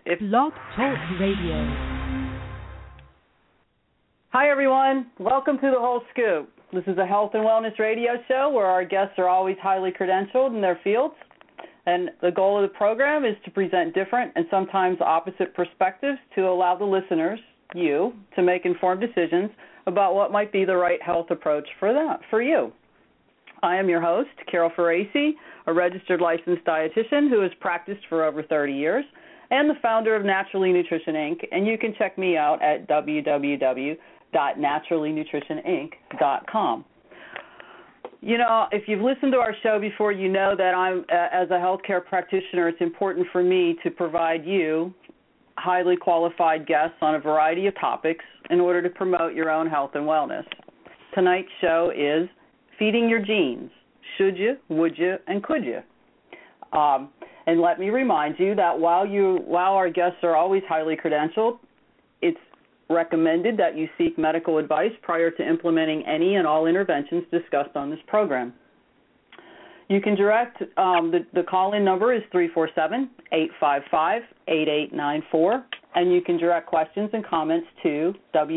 Blog Talk Radio. Hi, everyone. Welcome to The Whole Scoop. This is a health and wellness radio show where our guests are always highly credentialed in their fields. And the goal of the program is to present different and sometimes opposite perspectives to allow the listeners, you, to make informed decisions about what might be the right health approach for you. I am your host, Carol Faraci, a registered licensed dietitian who has practiced for over 30 years, and the founder of Naturally Nutrition, Inc., and you can check me out at www.naturallynutritioninc.com. You know, if you've listened to our show before, you know that as a healthcare practitioner, it's important for me to provide you highly qualified guests on a variety of topics in order to promote your own health and wellness. Tonight's show is Feeding Your Genes. Should you, would you, and could you? And let me remind you that while our guests are always highly credentialed, it's recommended that you seek medical advice prior to implementing any and all interventions discussed on this program. You can direct, the call-in number is 347-855-8894, and you can direct questions and comments to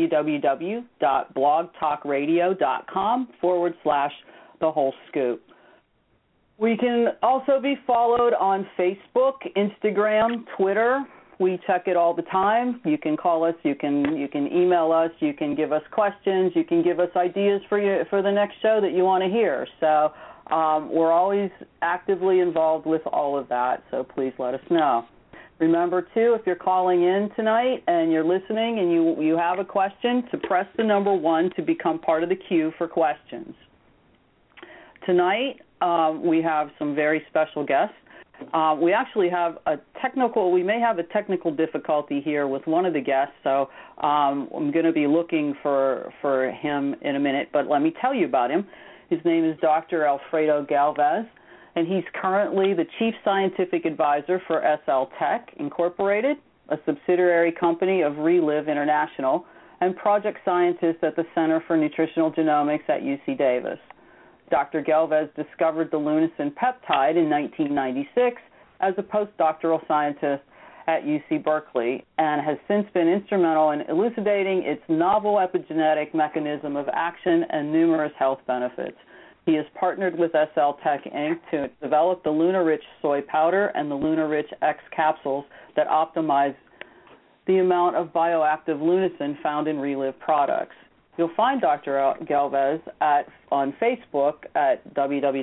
www.blogtalkradio.com/The Whole Scoop. We can also be followed on Facebook, Instagram, Twitter. We check it all the time. You can call us, you can email us, you can give us questions, you can give us ideas for the next show that you want to hear. So we're always actively involved with all of that, so please let us know. Remember, too, if you're calling in tonight and you're listening and you have a question, to press the number 1 to become part of the queue for questions. Tonight, we have some very special guests. We actually have we may have a technical difficulty here with one of the guests, so I'm going to be looking for him in a minute, but let me tell you about him. His name is Dr. Alfredo Galvez, and he's currently the Chief Scientific Advisor for SL Tech Incorporated, a subsidiary company of Relive International, and project scientist at the Center for Nutritional Genomics at UC Davis. Dr. Galvez discovered the Lunasin peptide in 1996 as a postdoctoral scientist at UC Berkeley and has since been instrumental in elucidating its novel epigenetic mechanism of action and numerous health benefits. He has partnered with SL Tech, Inc. to develop the LunaRich soy powder and the LunaRich X capsules that optimize the amount of bioactive lunasin found in Relive products. You'll find Dr. Galvez on Facebook at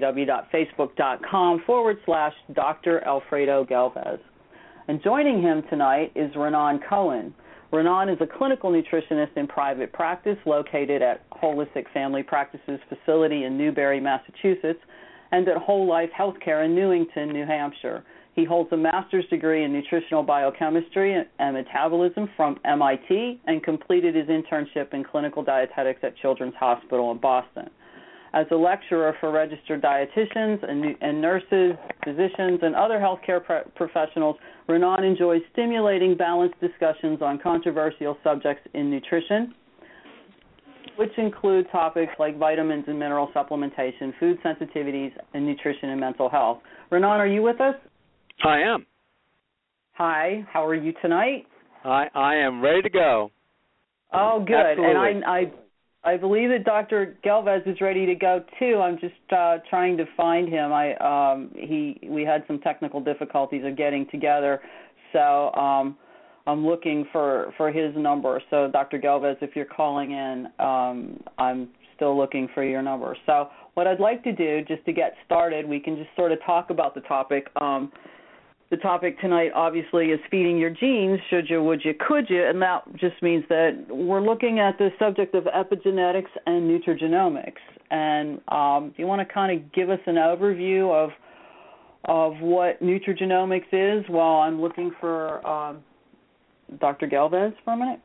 www.facebook.com/Dr. Alfredo Galvez. And joining him tonight is Renan Cohen. Renan is a clinical nutritionist in private practice located at Holistic Family Practices facility in Newbury, Massachusetts, and at Whole Life Healthcare in Newington, New Hampshire. He holds a master's degree in nutritional biochemistry and metabolism from MIT and completed his internship in clinical dietetics at Children's Hospital in Boston. As a lecturer for registered dietitians and nurses, physicians, and other healthcare professionals, Renan enjoys stimulating, balanced discussions on controversial subjects in nutrition, which include topics like vitamins and mineral supplementation, food sensitivities, and nutrition and mental health. Renan, are you with us? I am. Hi, how are you tonight? I am ready to go. Oh, good. Absolutely. And I believe that Dr. Galvez is ready to go too. I'm just trying to find him. We had some technical difficulties of getting together, so I'm looking for his number. So Dr. Galvez, if you're calling in, I'm still looking for your number. So what I'd like to do, just to get started, we can just sort of talk about the topic. The topic tonight, obviously, is feeding your genes, should you, would you, could you, and that just means that we're looking at the subject of epigenetics and nutrigenomics. And do you want to kind of give us an overview of what nutrigenomics is while I'm looking for Dr. Galvez for a minute?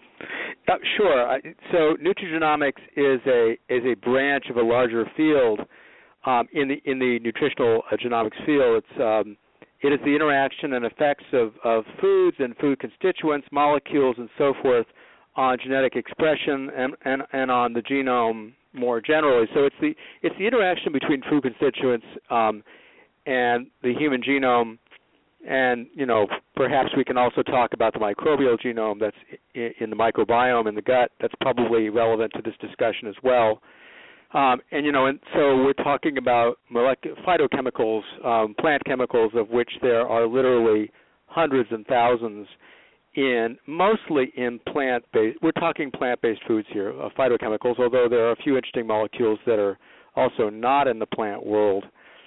Sure. So nutrigenomics is a branch of a larger field in the nutritional genomics field. It is the interaction and effects of foods and food constituents, molecules, and so forth on genetic expression and on the genome more generally. So it's the interaction between food constituents and the human genome And, perhaps we can also talk about the microbial genome that's in the microbiome in the gut. That's probably relevant to this discussion as well. And so we're talking about phytochemicals, plant chemicals, of which there are literally hundreds and thousands mostly in plant-based. We're talking plant-based foods here, phytochemicals, although there are a few interesting molecules that are also not in the plant world.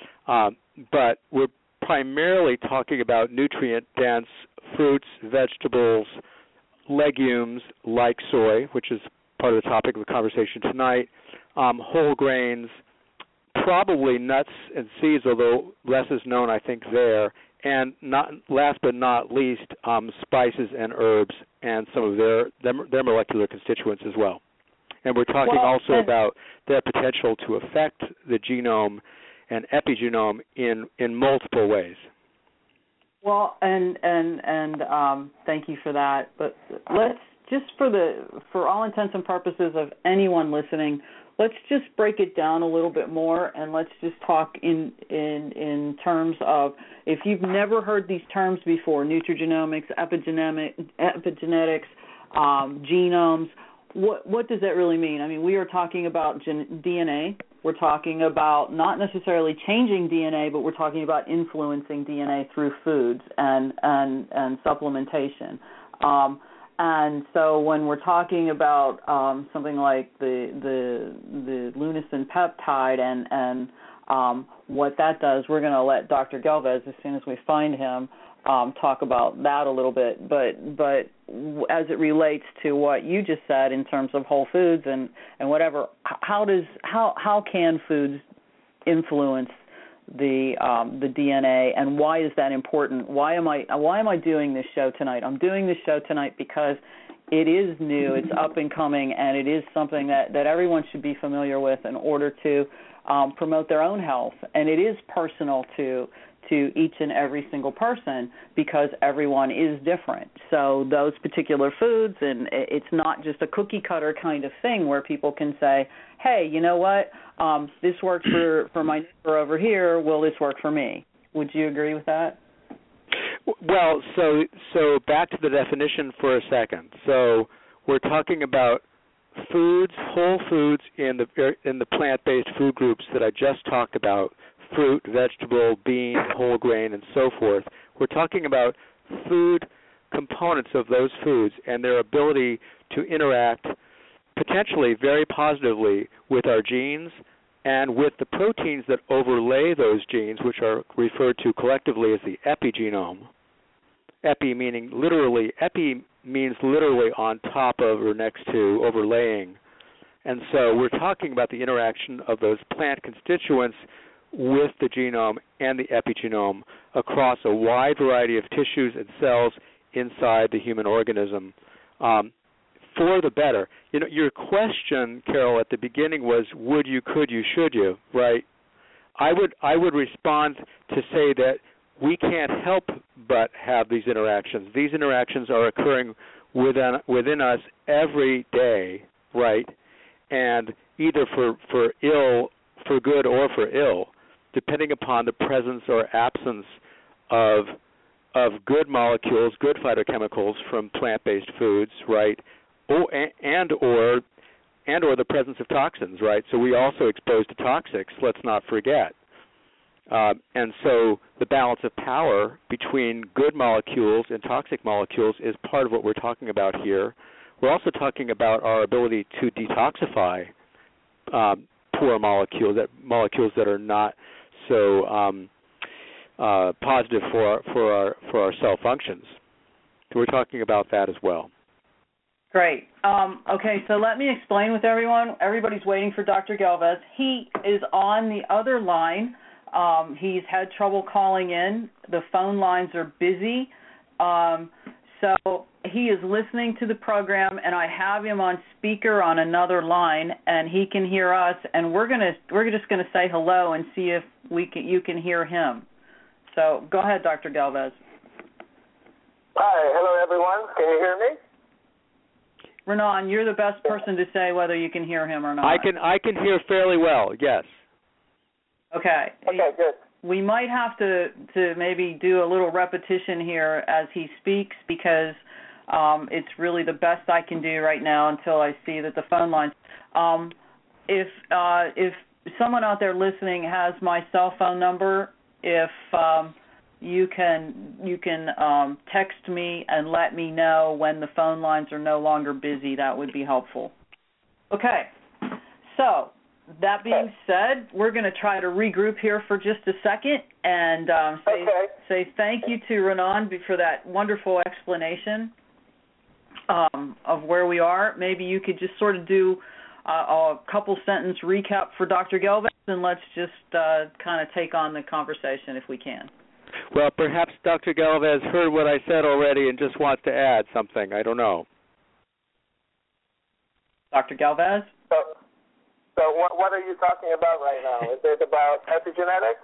But we're primarily talking about nutrient-dense fruits, vegetables, legumes like soy, which is part of the topic of the conversation tonight, whole grains, probably nuts and seeds, although less is known, I think, there, and last but not least, spices and herbs and some of their molecular constituents as well. And we're talking also about their potential to affect the genome and epigenome in multiple ways. Well, and thank you for that. But let's just for all intents and purposes of anyone listening, let's just break it down a little bit more, and let's just talk in terms of, if you've never heard these terms before, nutrigenomics, epigenetics, genomes. What does that really mean? I mean, we are talking about DNA. We're talking about not necessarily changing DNA, but we're talking about influencing DNA through foods and supplementation. And so when we're talking about something like the Lunasin peptide and what that does, we're going to let Dr. Galvez, as soon as we find him, talk about that a little bit. But as it relates to what you just said in terms of whole foods and whatever, how can foods influence the DNA, and why is that important? Why am I doing this show tonight? I'm doing this show tonight because it is new, it's up and coming, and it is something that everyone should be familiar with in order to promote their own health. And it is personal to each and every single person because everyone is different. So those particular foods, and it's not just a cookie cutter kind of thing where people can say, hey, you know what, this works for my neighbor over here, will this work for me? Would you agree with that? Well, so back to the definition for a second. So we're talking about foods, whole foods in the plant-based food groups that I just talked about, fruit, vegetable, bean, whole grain, and so forth. We're talking about food components of those foods and their ability to interact potentially very positively with our genes and with the proteins that overlay those genes, which are referred to collectively as the epigenome. Epi meaning literally, epi means literally on top of or next to, overlaying. And so we're talking about the interaction of those plant constituents with the genome and the epigenome across a wide variety of tissues and cells inside the human organism, for the better. You know, your question, Carol, at the beginning was, would you, could you, should you, right? I would respond to say that we can't help but have these interactions. These interactions are occurring within us every day, right? And either for good or for ill, depending upon the presence or absence of good molecules, good phytochemicals from plant-based foods, right? And or the presence of toxins, right? So we also exposed to toxics, let's not forget. And so the balance of power between good molecules and toxic molecules is part of what we're talking about here. We're also talking about our ability to detoxify poor molecules that are not so positive for our cell functions. So we're talking about that as well. Great. Okay, so let me explain with everyone. Everybody's waiting for Dr. Galvez. He is on the other line. He's had trouble calling in. The phone lines are busy. So he is listening to the program, and I have him on speaker on another line, and he can hear us. And we're just gonna say hello and see if you can hear him. So go ahead, Dr. Galvez. Hi, hello everyone. Can you hear me? Renan, you're the best person to say whether you can hear him or not. I can hear fairly well. Yes. Okay. Okay, good. we might have to maybe do a little repetition here as he speaks, because it's really the best I can do right now until I see that the phone lines. If someone out there listening has my cell phone number, if you can text me and let me know when the phone lines are no longer busy, that would be helpful. Okay, so that being said, we're going to try to regroup here for just a second and say thank you to Renan for that wonderful explanation of where we are. Maybe you could just sort of do a couple sentence recap for Dr. Galvez, and let's just kind of take on the conversation if we can. Well, perhaps Dr. Galvez heard what I said already and just wants to add something. I don't know. Dr. Galvez? So what are you talking about right now? Is it about epigenetics?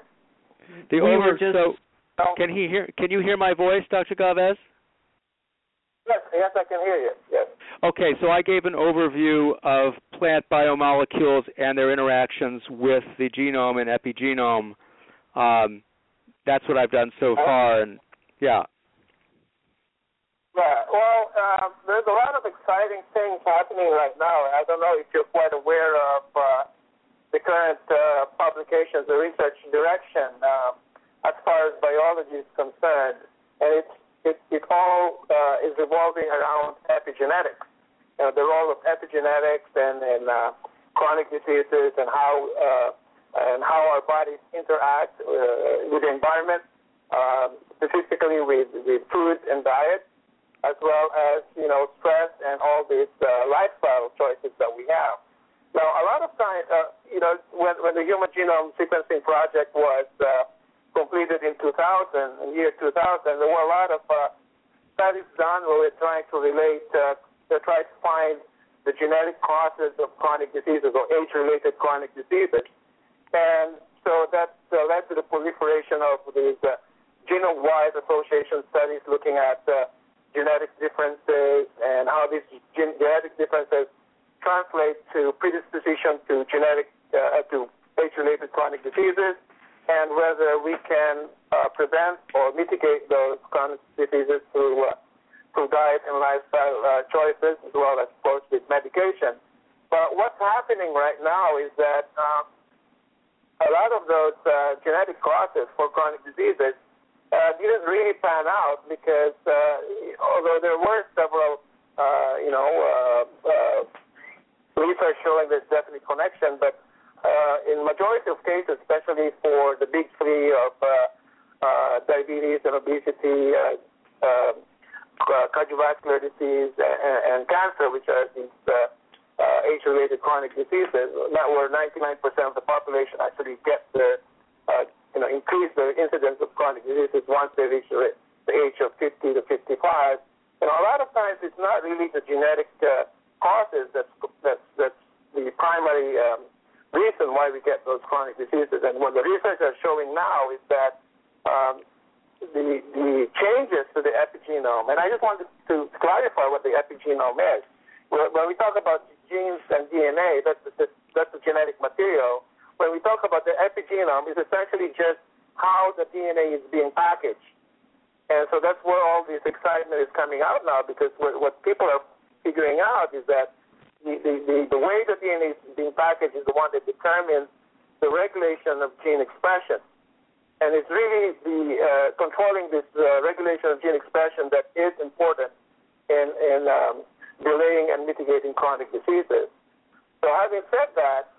Can you hear my voice, Dr. Galvez? Yes, I can hear you. Yes. Okay, so I gave an overview of plant biomolecules and their interactions with the genome and epigenome. That's what I've done so far, and yeah. Yeah, well, there's a lot of exciting things happening right now. I don't know if you're quite aware of the current publications, the research direction as far as biology is concerned, and it all is revolving around epigenetics. The role of epigenetics and chronic diseases and how our bodies interact with the environment, specifically with food and diet, as well as stress and all these lifestyle choices that we have. Now, a lot of times, when the Human Genome Sequencing Project was completed in year 2000, there were a lot of studies done where we're trying to find the genetic causes of chronic diseases or age-related chronic diseases. And so that led to the proliferation of these genome-wide association studies looking at genetic differences and how these genetic differences translate to predisposition to to age-related chronic diseases, and whether we can prevent or mitigate those chronic diseases through diet and lifestyle choices, as well as, of course, with medication. But what's happening right now is that a lot of those genetic causes for chronic diseases didn't really pan out because although there were several, research showing there's definitely connection, but in majority of cases, especially for the big three of diabetes and obesity, cardiovascular disease, and cancer, which are these age-related chronic diseases, where 99% of the population actually get increase the incidence of chronic diseases once they reach the age of 50 to 55. A lot of times it's not really the genetic causes that's the primary reason why we get those chronic diseases. And what the research is showing now is that the changes to the epigenome, and I just wanted to clarify what the epigenome is. When we talk about genes and DNA, that's the genetic material. When we talk about the epigenome, it's essentially just how the DNA is being packaged. And so that's where all this excitement is coming out now, because what people are figuring out is that the way the DNA is being packaged is the one that determines the regulation of gene expression. And it's really the controlling this regulation of gene expression that is important in delaying and mitigating chronic diseases. So having said that,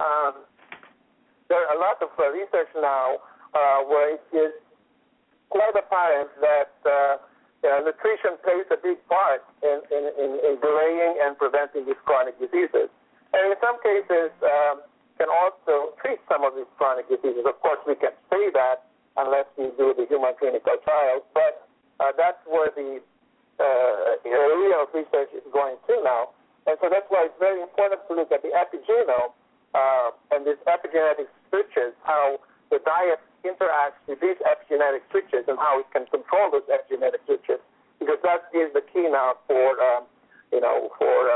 there are a lot of research now where it is quite apparent that nutrition plays a big part in delaying and preventing these chronic diseases. And in some cases can also treat some of these chronic diseases. Of course, we can't say that unless we do the human clinical trials, but that's where the area of research is going to now. And so that's why it's very important to look at the epigenome and these epigenetic switches, how the diet interacts with these epigenetic switches and how it can control those epigenetic switches, because that is the key now for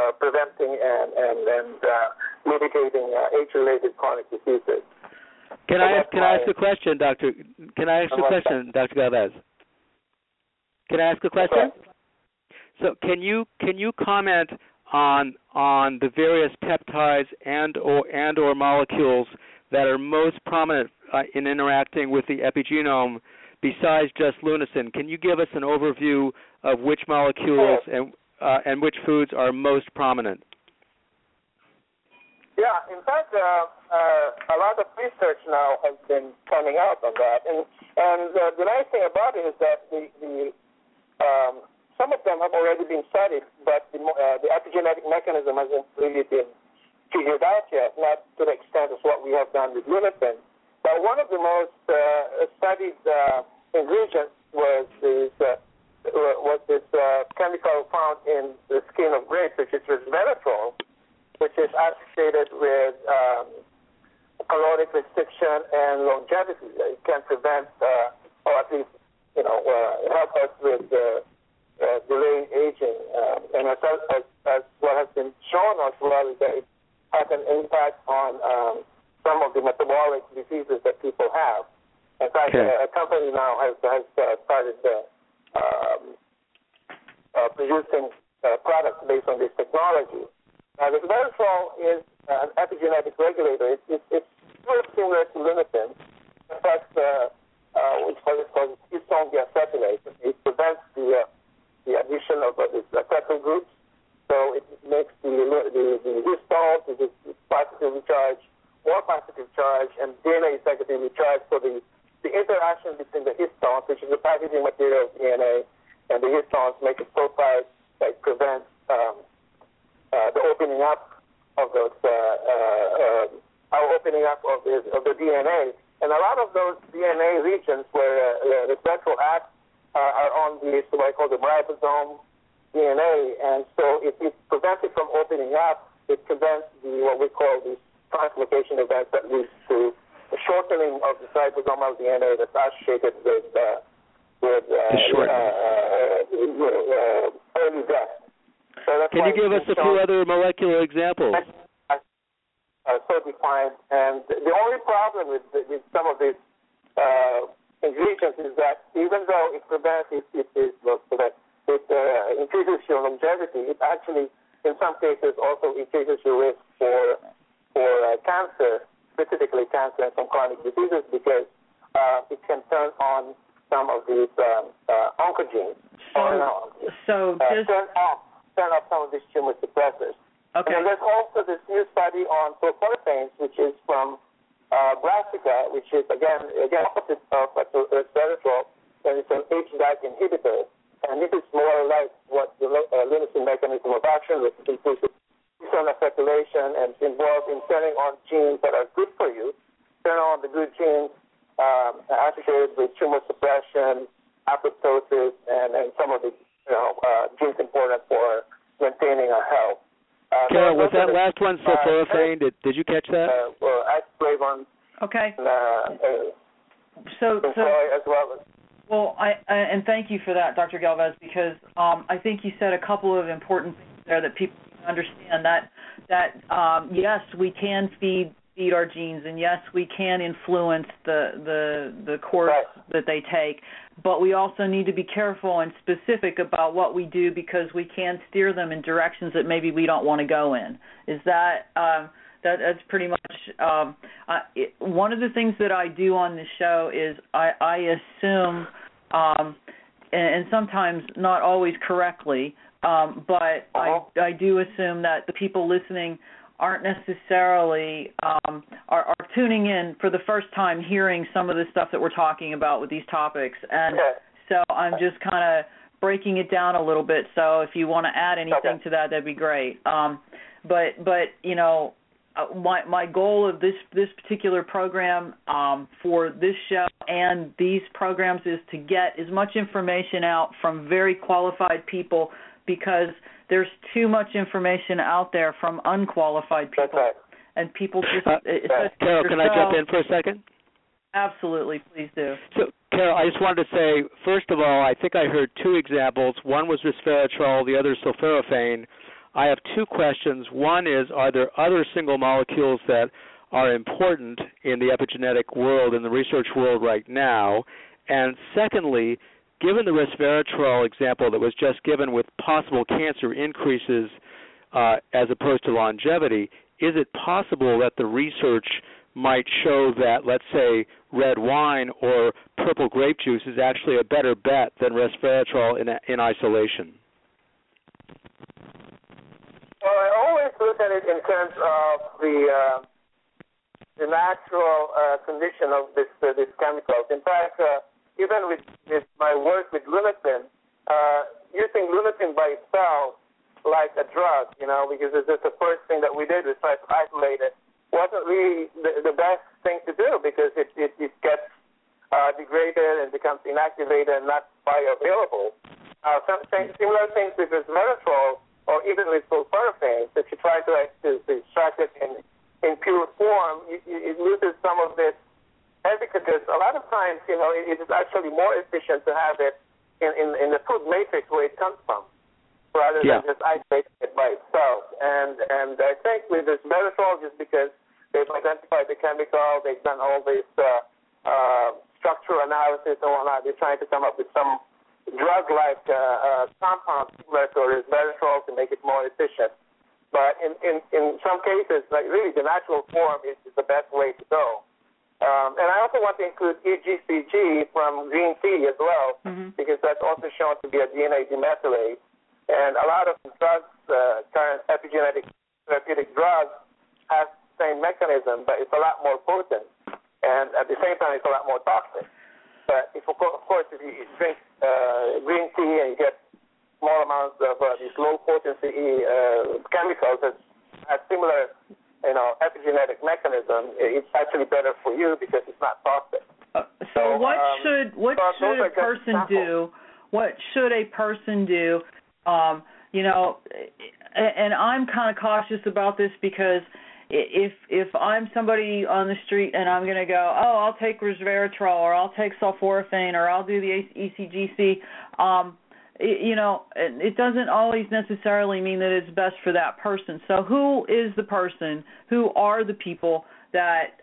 preventing and mitigating age-related chronic diseases. Can I ask a question, Dr. Dr. Galvez? Can I ask a question? So can you comment on the various peptides and or molecules that are most prominent in interacting with the epigenome besides just lunasin? Can you give us an overview of which molecules and which foods are most prominent? Yeah, in fact, a lot of research now has been coming out on that, and the nice thing about it is that some of them have already been studied, but the epigenetic mechanism hasn't really been figured out yet, not to the extent of what we have done with lunasin. But one of the most studied ingredients was this chemical found in the skin of grapes, which is resveratrol, which is associated with caloric restriction and longevity. It can prevent, or at least, help us with delaying aging. And as what has been shown as well is that it has an impact on some of the metabolic diseases that people have. In fact, a company now has started producing products based on this technology. The resveratrol is an epigenetic regulator. It's very similar to lunasin. In fact, it's called histone deacetylase. It prevents the addition of these acetyl groups. So it makes the histones, which is positively charged, more positive charge, and DNA is negatively charged. So the interaction between the histones, which is the packaging material of DNA, and the histones make it so tight that it prevents the opening up of those, opening up of the DNA. And a lot of those DNA regions where the resveratrol acts are on what I call the ribosome DNA, and so if it prevents it from opening up, it prevents what we call these translocation events that leads to the shortening of the ribosomal DNA that's associated with early death. So that's Can you give us a few other molecular examples? So defined, and the only problem with some of these ingredients is that even though it prevents it increases your longevity, it actually in some cases also increases your risk for cancer, specifically cancer and some chronic diseases, because it can turn on some of these oncogenes. Turn off some of these tumor suppressors. Okay. And there's also this new study on sulforaphanes, which is from Brassica, which is again opposite of resveratrol, and it's an HDAC inhibitor. And this is more like what the lunasin mechanism of action, which includes histone acetylation and is involved in turning on genes that are good for you, turn on the good genes associated with tumor suppression, apoptosis, and some of the genes important for maintaining our health. Carol, was that last one sulforaphane? Did you catch that? Flavon. Okay. So as well. Well, and thank you for that, Dr. Galvez, because I think you said a couple of important things there that people can understand. That yes, we can feed our genes, and yes, we can influence the course that they take, but we also need to be careful and specific about what we do, because we can steer them in directions that maybe we don't want to go in. Is that that's pretty much one of the things that I do on this show is I assume, and sometimes not always correctly, but I do assume that the people listening aren't necessarily are tuning in for the first time, hearing some of the stuff that we're talking about with these topics, and so I'm just kind of breaking it down a little bit. So if you want to add anything to that, that'd be great. But my goal of this particular program for this show and these programs is to get as much information out from very qualified people, because there's too much information out there from unqualified people. That's right. And people just... Carol, can I jump in for a second? Absolutely, please do. So, Carol, I just wanted to say, first of all, I think I heard two examples. One was resveratrol, the other sulforaphane. I have two questions. One is, are there other single molecules that are important in the epigenetic world, in the research world right now? And secondly, given the resveratrol example that was just given with possible cancer increases as opposed to longevity, is it possible that the research might show that, let's say, red wine or purple grape juice is actually a better bet than resveratrol in isolation? Well, I always look at it in terms of the natural condition of these chemicals. In fact, even with my work with lunatin, using lunatin by itself like a drug, because it's just the first thing that we did was try to isolate it, wasn't really the best thing to do because it gets degraded and becomes inactivated and not bioavailable. Similar things with resveratrol or even with sulforaphane, if you try to extract it in pure form, it loses some of this efficacy. Because a lot of times, it is actually more efficient to have it in the food matrix where it comes from, rather than just isolating it by itself. And I think with this resveratrol, just because they've identified the chemical, they've done all this structural analysis and whatnot, they're trying to come up with some drug-like compound similar to resveratrol to make it more efficient. But in some cases, like really the natural form is the best way to go. And I also want to include EGCG from green tea as well, because that's also shown to be a DNA demethylase. And a lot of drugs, current epigenetic therapeutic drugs, have the same mechanism, but it's a lot more potent. And at the same time, it's a lot more toxic. But of course, if you drink green tea and you get small amounts of these low-potency chemicals that have similar, epigenetic mechanism, it's actually better for you because it's not toxic. So what should a person do? What should a person do? And I'm kind of cautious about this because if I'm somebody on the street and I'm going to go, I'll take resveratrol or I'll take sulforaphane or I'll do the ECGC, it doesn't always necessarily mean that it's best for that person. So who is the person? Who are the people that,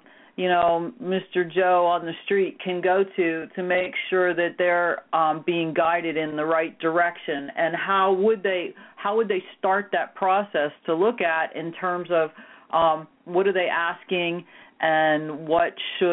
Mr. Joe on the street can go to make sure that they're being guided in the right direction? And how would they start that process to look at in terms of what are they asking and what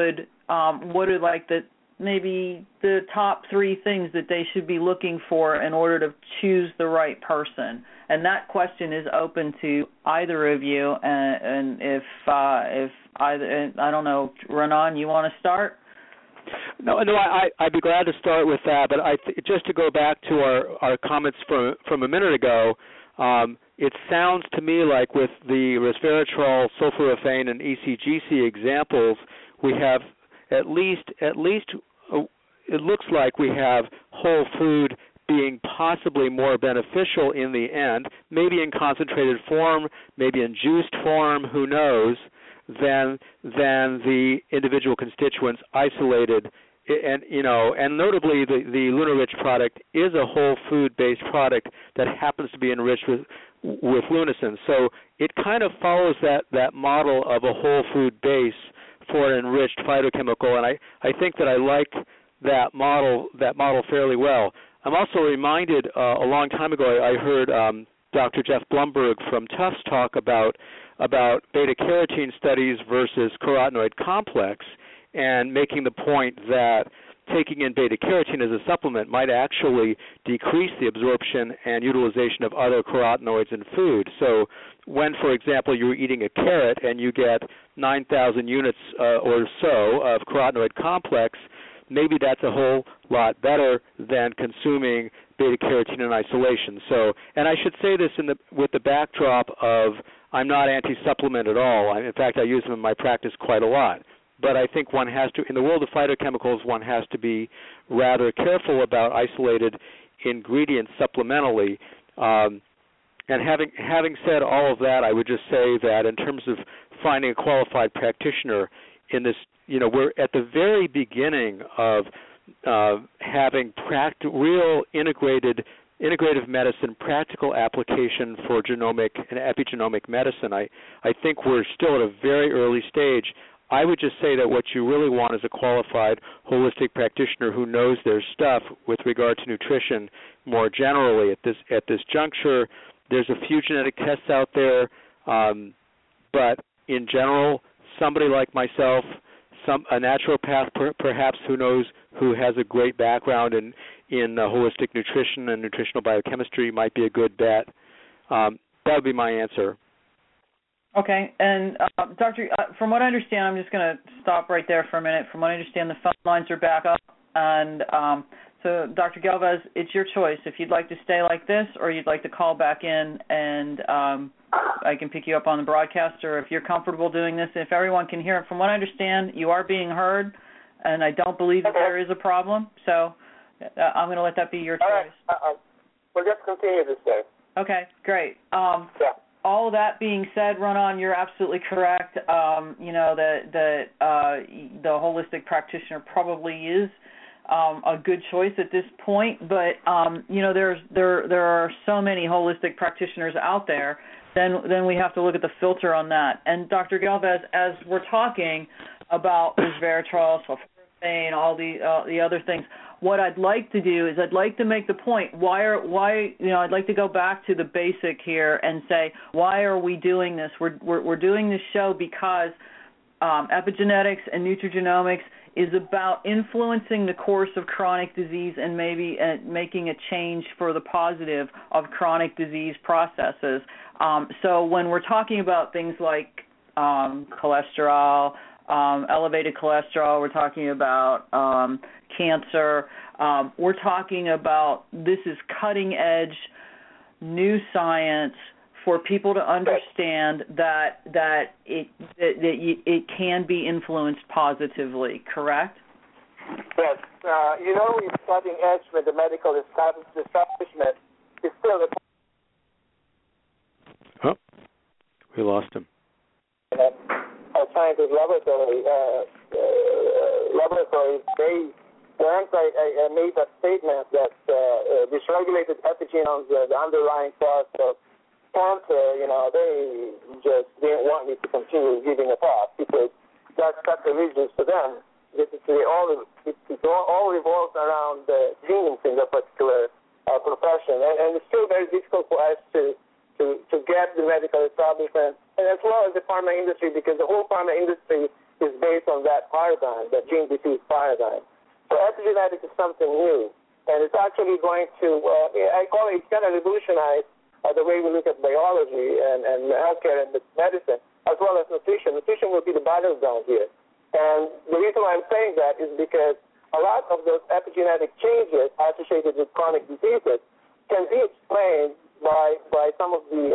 are like maybe the top 3 things that they should be looking for in order to choose the right person? And that question is open to either of you. And if either, I don't know, Renan, you want to start? No, I'd be glad to start with that. But just to go back to our comments from a minute ago, it sounds to me like with the resveratrol, sulforaphane, and ECGC examples, we have at least it looks like we have whole food being possibly more beneficial in the end, maybe in concentrated form, maybe in juiced form, who knows, than the individual constituents isolated. And notably, the LunaRich product is a whole food-based product that happens to be enriched with lunasin. So it kind of follows that model of a whole food base for an enriched phytochemical, and I think that I like that model fairly well. I'm also reminded a long time ago I heard Dr. Jeff Blumberg from Tufts talk about beta-carotene studies versus carotenoid complex, and making the point that taking in beta-carotene as a supplement might actually decrease the absorption and utilization of other carotenoids in food. So when, for example, you're eating a carrot and you get 9,000 units or so of carotenoid complex, maybe that's a whole lot better than consuming beta-carotene in isolation. So, and I should say this with the backdrop of I'm not anti-supplement at all. In fact, I use them in my practice quite a lot. But I think one has to, in the world of phytochemicals, one has to be rather careful about isolated ingredients supplementally. And having said all of that, I would just say that in terms of finding a qualified practitioner in this, we're at the very beginning of having real integrated integrative medicine practical application for genomic and epigenomic medicine. I think we're still at a very early stage. I would just say that what you really want is a qualified holistic practitioner who knows their stuff with regard to nutrition more generally. At this juncture, there's a few genetic tests out there, but in general, somebody like myself, a naturopath perhaps who has a great background in holistic nutrition and nutritional biochemistry might be a good bet. That would be my answer. Okay, and Doctor, from what I understand, I'm just going to stop right there for a minute. From what I understand, the phone lines are back up, and so Dr. Galvez, it's your choice. If you'd like to stay like this, or you'd like to call back in, and I can pick you up on the broadcast, or if you're comfortable doing this, if everyone can hear it. From what I understand, you are being heard, and I don't believe that there is a problem. So I'm going to let that be your choice. All right. We'll just continue this way. Okay, great. All of that being said, Ronan, you're absolutely correct. The holistic practitioner probably is a good choice at this point, but there are so many holistic practitioners out there. Then we have to look at the filter on that. And Dr. Galvez, as we're talking about resveratrol, sulforaphane, all the other things, what I'd like to do is I'd like to make the point, I'd like to go back to the basic here and say, why are we doing this? We're doing this show because epigenetics and nutrigenomics is about influencing the course of chronic disease and maybe making a change for the positive of chronic disease processes. So when we're talking about things like cholesterol, elevated cholesterol, we're talking about cancer, we're talking about this is cutting edge new science for people to understand that it can be influenced positively, correct? Yes. It's cutting edge with the medical establishment is still the. Oh, we lost him. Our scientists laboratories, once I made that statement that dysregulated epigenomes, the underlying cause of cancer, they just didn't want me to continue giving a talk because that's the reasons for them. It all revolves around the genes in the particular profession, and it's still very difficult for us to get the medical establishment, and as well as the pharma industry, because the whole pharma industry is based on that paradigm, the gene disease paradigm. So epigenetics is something new, and it's actually going to, I call it, it's going to revolutionize the way we look at biology and healthcare and medicine, as well as nutrition. Nutrition will be the battleground here. And the reason why I'm saying that is because a lot of those epigenetic changes associated with chronic diseases can be explained by some of the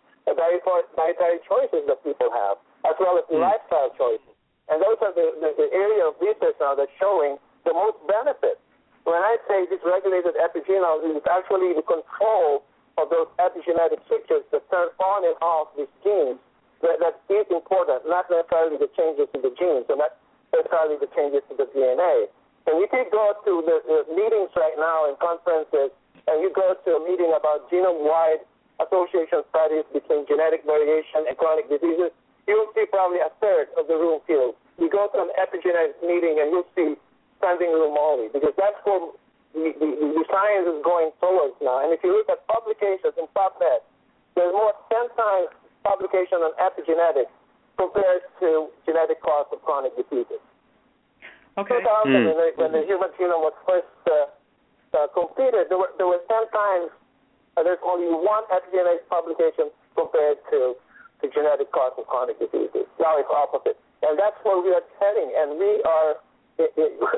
dietary choices that people have, as well as the lifestyle choices. And those are the area of research now that's showing the most benefit. When I say dysregulated epigenome, it's actually the control of those epigenetic switches that turn on and off these genes. That is important, not necessarily the changes in the genes, and not necessarily the changes in the DNA. And if you go to the meetings right now and conferences, and you go to a meeting about genome-wide association studies between genetic variation and chronic diseases, you'll see probably a third of the room filled. You go to an epigenetic meeting and you'll see standing room only, because that's where the science is going towards now. And if you look at publications in PubMed, there's more 10 times publication on epigenetics compared to genetic cause of chronic diseases. Okay. 2000, when the human genome was first completed, there were 10 times, there's only one epigenetic publication compared to genetic cause of chronic diseases. Now it's opposite. And that's where we are heading, and we are, this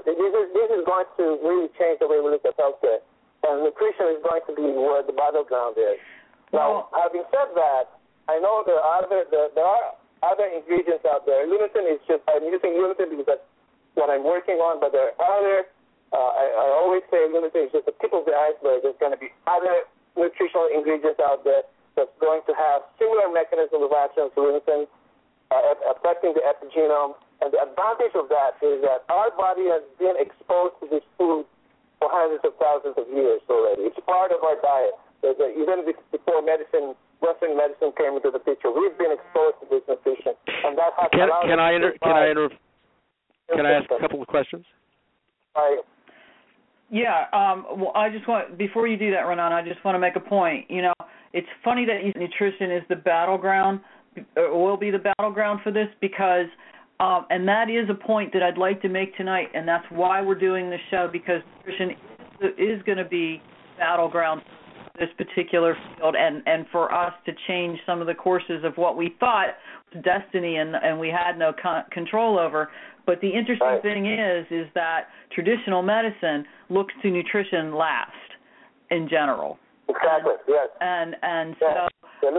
is going to really change the way we look at healthcare. And nutrition is going to be where the battleground is. Now, having said that, I know there are other ingredients out there. Lunatin is just, I'm using lunatin because that's what I'm working on, but there are other, I always say lunatin is just the tip of the iceberg. There's going to be other nutritional ingredients out there that's going to have similar mechanism of action to lunatin, affecting the epigenome. And the advantage of that is that our body has been exposed to this food for hundreds of thousands of years already. It's part of our diet. Even before Western medicine came into the picture, we've been exposed to this nutrition, and that has allowed us to Can I ask a couple of questions? Yeah. Well, I just want, before you do that, Renan, I just want to make a point. You know, it's funny that nutrition is the battleground, or will be the battleground for this, because, and that is a point that I'd like to make tonight, and that's why we're doing this show, because nutrition is going to be battleground for this particular field, and for us to change some of the courses of what we thought was destiny and we had no control over. But the interesting thing is that traditional medicine looks to nutrition last in general. Exactly. Yes. And so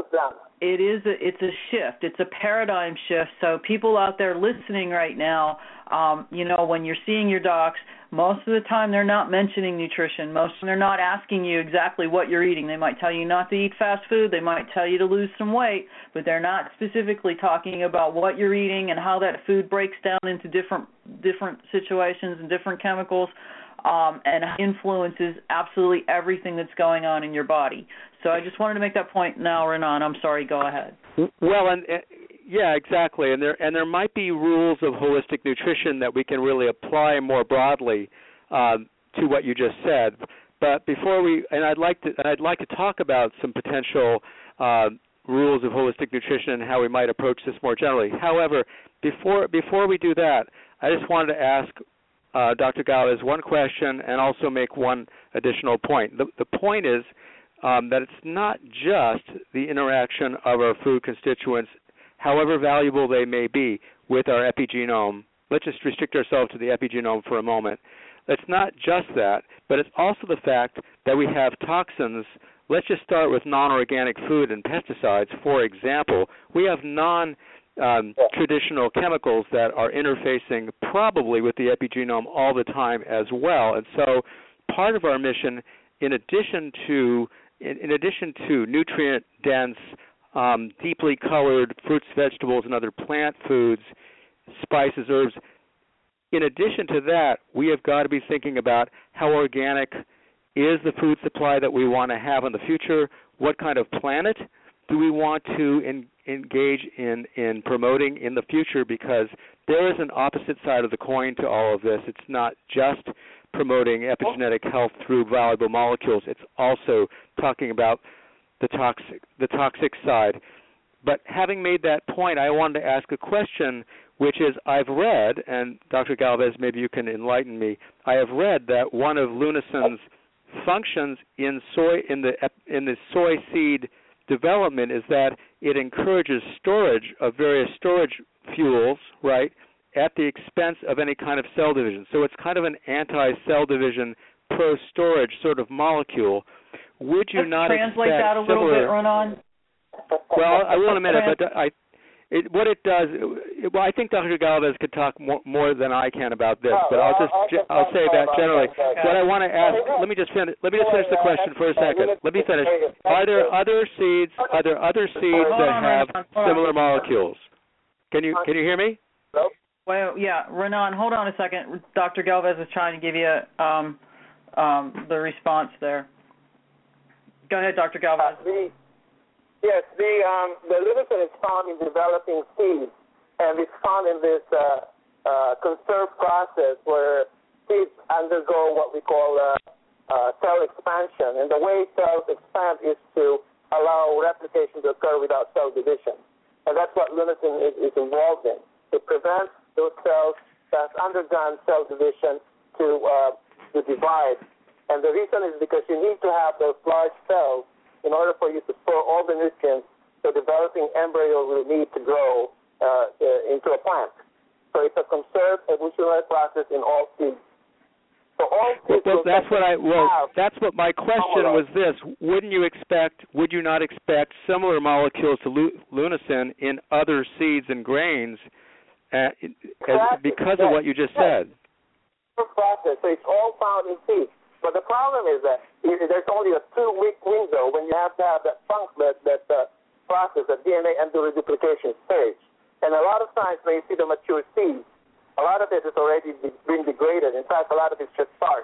it's a shift. It's a paradigm shift. So people out there listening right now, you know, when you're seeing your docs, most of the time they're not mentioning nutrition. Most of them they're not asking you exactly what you're eating. They might tell you not to eat fast food. They might tell you to lose some weight, but they're not specifically talking about what you're eating and how that food breaks down into different situations and different chemicals, and influences absolutely everything that's going on in your body. So I just wanted to make that point now, Renan. I'm sorry. Go ahead. Well, yeah, exactly. And there might be rules of holistic nutrition that we can really apply more broadly to what you just said. But before I'd like to talk about some potential rules of holistic nutrition and how we might approach this more generally. However, before we do that, I just wanted to ask Dr. Galvez one question and also make one additional point. The point is that it's not just the interaction of our food constituents, however valuable they may be, with our epigenome. Let's just restrict ourselves to the epigenome for a moment. It's not just that, but it's also the fact that we have toxins. Let's just start with non-organic food and pesticides. For example, we have traditional chemicals that are interfacing probably with the epigenome all the time as well. And so part of our mission, in addition to nutrient-dense, deeply colored fruits, vegetables, and other plant foods, spices, herbs, in addition to that, we have got to be thinking about how organic is the food supply that we want to have in the future, what kind of planet do we want to engage in promoting in the future, because there is an opposite side of the coin to all of this. It's not just promoting epigenetic health through valuable molecules. It's also talking about the toxic side. But having made that point, I wanted to ask a question, which is, I've read, and Dr. Galvez, maybe you can enlighten me, I have read that one of Lunacen's functions in the soy seed development is that it encourages storage of various storage fuels, right, at the expense of any kind of cell division. So it's kind of an anti-cell division, pro-storage sort of molecule. Would you not translate that a little bit, Renan? Well, I will in a minute, but what it does, well, I think Dr. Galvez could talk more than I can about this, but I'll say that generally. What I want to ask, let me just finish the question for a second. Let me finish. Are there other seeds that have similar molecules? Can you hear me? Well, yeah, Renan, hold on a second. Dr. Galvez is trying to give you the response there. Go ahead, Dr. Galvez. Yes, the lucerne is found in developing seeds, and it's found in this conserved process where seeds undergo what we call cell expansion. And the way cells expand is to allow replication to occur without cell division. And that's what lunacy is involved in. It prevents those cells that's undergone cell division to divide. And the reason is because you need to have those large cells in order for you to store all the nutrients the developing embryo will need to grow into a plant. So it's a conserved evolutionary process in all seeds. So all seeds that's what my question was this. Would you not expect similar molecules to lunacin in other seeds and grains because of what you just said? Process. So it's all found in seeds. But the problem is that there's only a 2-week window when you have to have that process, the DNA endoreduplication stage. And a lot of times when you see the mature seeds, a lot of it has already been degraded. In fact, a lot of it's just starch.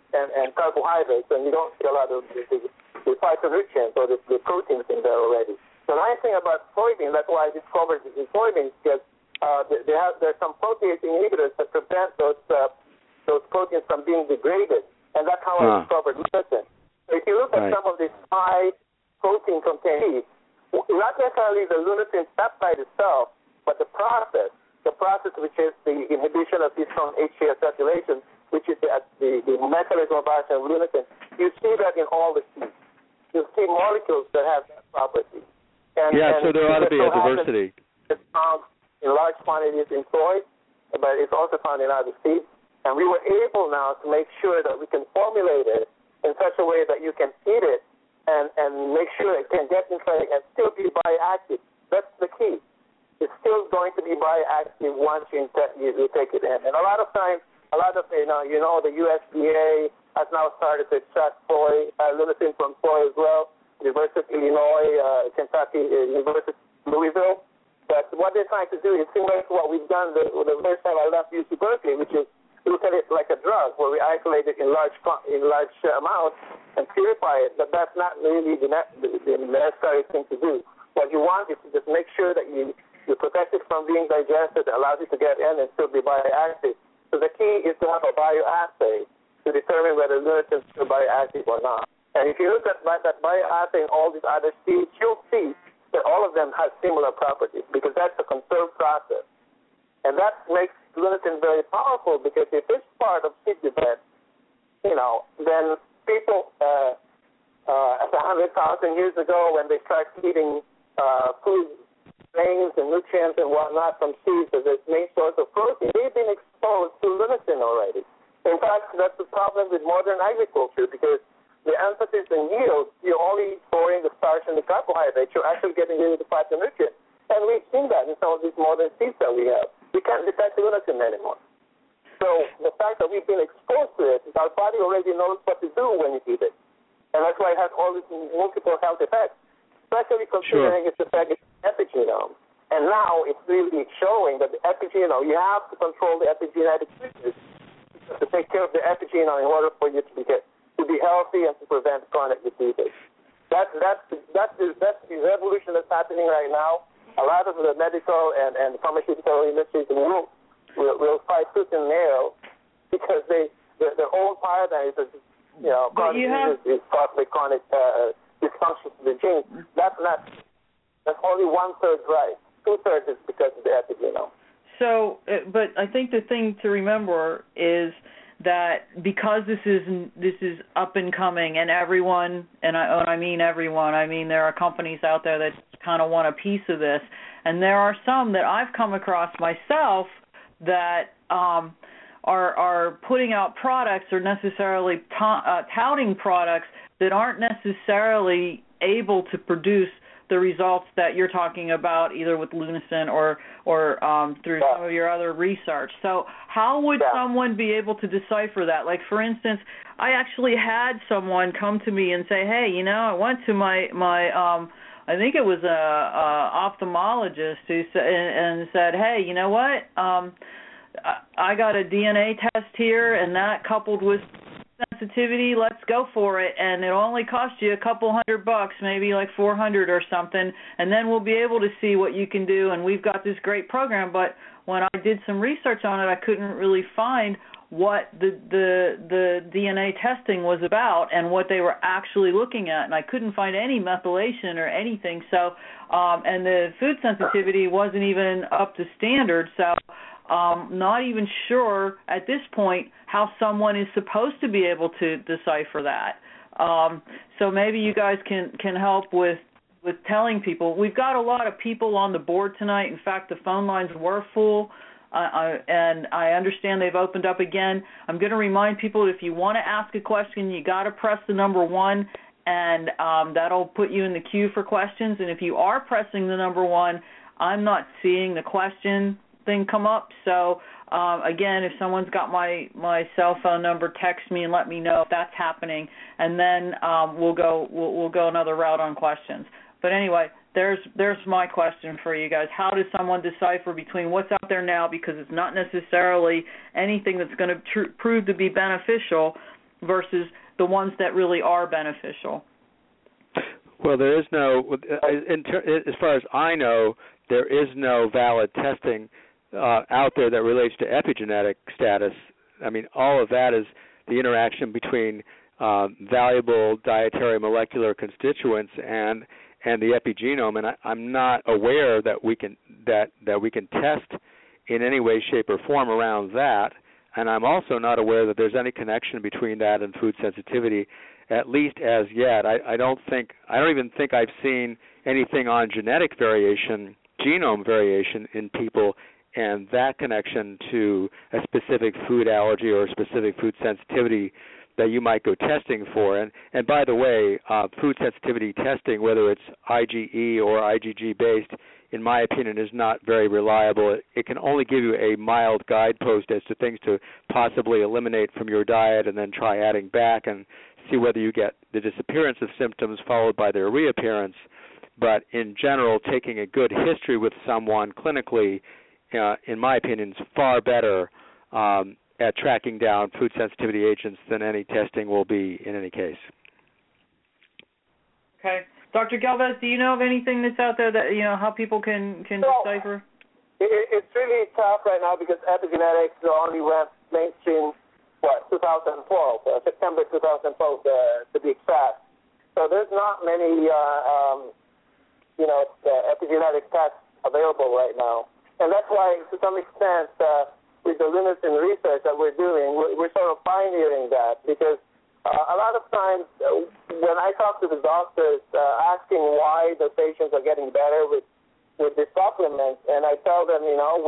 and carbohydrates, and you don't see a lot of the phytonutrients or the proteins in there already. The nice thing about soybean, that's why I discovered this in soybeans, because there's some protease inhibitors that prevent those proteins from being degraded, and that's how I discovered lutein. So if you look at some of these high protein containing, not necessarily the lutein peptide itself, but the process which is the inhibition of histone HA acetylation, which is the mechanism of action of lutein, you see that in all the seeds. You see molecules that have that property. And so there ought to be a diversity. It's found in large quantities in soy, but it's also found in other seeds. And we were able now to make sure that we can formulate it in such a way that you can eat it and make sure it can get inside and still be bioactive. That's the key. It's still going to be bioactive once you take it in. And a lot of times, the USDA has now started to extract soy, lutein from soy as well. University of Illinois, Kentucky, University of Louisville. But what they're trying to do is similar to what we've done the first time I left UC Berkeley, which is look at it like a drug, where we isolate it in large amounts and purify it. But that's not really the necessary thing to do. What you want is to just make sure that you protect it from being digested, that allows it to get in and still be bioactive. So the key is to have a bioassay to determine whether lutein is still bioactive or not. And if you look at that bioassay and all these other seeds, you'll see that all of them have similar properties because that's a conserved process. And that makes lutein very powerful because if it's part of seed event, then people, 100,000 years ago when they start eating food, grains and nutrients and whatnot from seeds as its main source of protein, they've been exposed to lutein already. In fact, that's the problem with modern agriculture because the emphasis in yield, you're only storing the starch and the carbohydrates. You're actually getting rid of the phytonutrients. And we've seen that in some of these modern seeds that we have. We can't detect lutein anymore. So the fact that we've been exposed to it, our body already knows what to do when you eat it. And that's why it has all these multiple health effects, especially considering its effect on the epigenome. And now it's really showing that the epigenome, you have to control the epigenetic switches to take care of the epigenome in order for you to be healthy and to prevent chronic diseases. That's the revolution that's happening right now. A lot of the medical and pharmaceutical industries will fight tooth and nail because their own paradigm is, chronic disease is caused by chronic dysfunction of the genes. That's only 1/3 right. 2/3 is because of the epigenome. So, but I think the thing to remember is that because this is up and coming, and everyone, and I mean everyone, I mean there are companies out there that kind of want a piece of this, and there are some that I've come across myself that are putting out products or necessarily touting products that aren't necessarily able to produce the results that you're talking about, either with lutein or through some of your other research. So how would someone be able to decipher that? Like, for instance, I actually had someone come to me and say, hey, I went to my I think it was a ophthalmologist who said, hey, you know what? I got a DNA test here, and that coupled with sensitivity, let's go for it, and it'll only cost you a couple $100, maybe like $400 or something, and then we'll be able to see what you can do, and we've got this great program. But when I did some research on it, I couldn't really find what the DNA testing was about and what they were actually looking at, and I couldn't find any methylation or anything. So, and the food sensitivity wasn't even up to standard. So, not even sure at this point how someone is supposed to be able to decipher that. So maybe you guys can help with telling people. We've got a lot of people on the board tonight. In fact, the phone lines were full. And I understand they've opened up again. I'm going to remind people, if you want to ask a question, you got to press the number 1, and that'll put you in the queue for questions. And if you are pressing the number 1, I'm not seeing the question thing come up. So again, if someone's got my cell phone number, text me and let me know if that's happening, and then we'll go another route on questions. But anyway, there's my question for you guys. How does someone decipher between what's out there now, because it's not necessarily anything that's going to prove to be beneficial, versus the ones that really are beneficial? Well, there is no, as far as I know, there is no valid testing out there that relates to epigenetic status. I mean, all of that is the interaction between valuable dietary molecular constituents and the epigenome, and I'm not aware that we can test in any way, shape, or form around that. And I'm also not aware that there's any connection between that and food sensitivity, at least as yet. I don't even think I've seen anything on genetic variation, genome variation in people, and that connection to a specific food allergy or a specific food sensitivity that you might go testing for. And by the way, food sensitivity testing, whether it's IgE or IgG based, in my opinion, is not very reliable. It can only give you a mild guidepost as to things to possibly eliminate from your diet and then try adding back and see whether you get the disappearance of symptoms followed by their reappearance. But in general, taking a good history with someone clinically, in my opinion, is far better at tracking down food sensitivity agents than any testing will be in any case. Okay. Dr. Galvez, do you know of anything that's out there that, how people can decipher? It's really tough right now because epigenetics only went mainstream, 2012, September 2012 to be exact. So there's not many, epigenetic tests available right now. And that's why, to some extent, with the Lunasin research that we're doing, we're sort of pioneering that because a lot of times when I talk to the doctors asking why the patients are getting better with the supplements, and I tell them,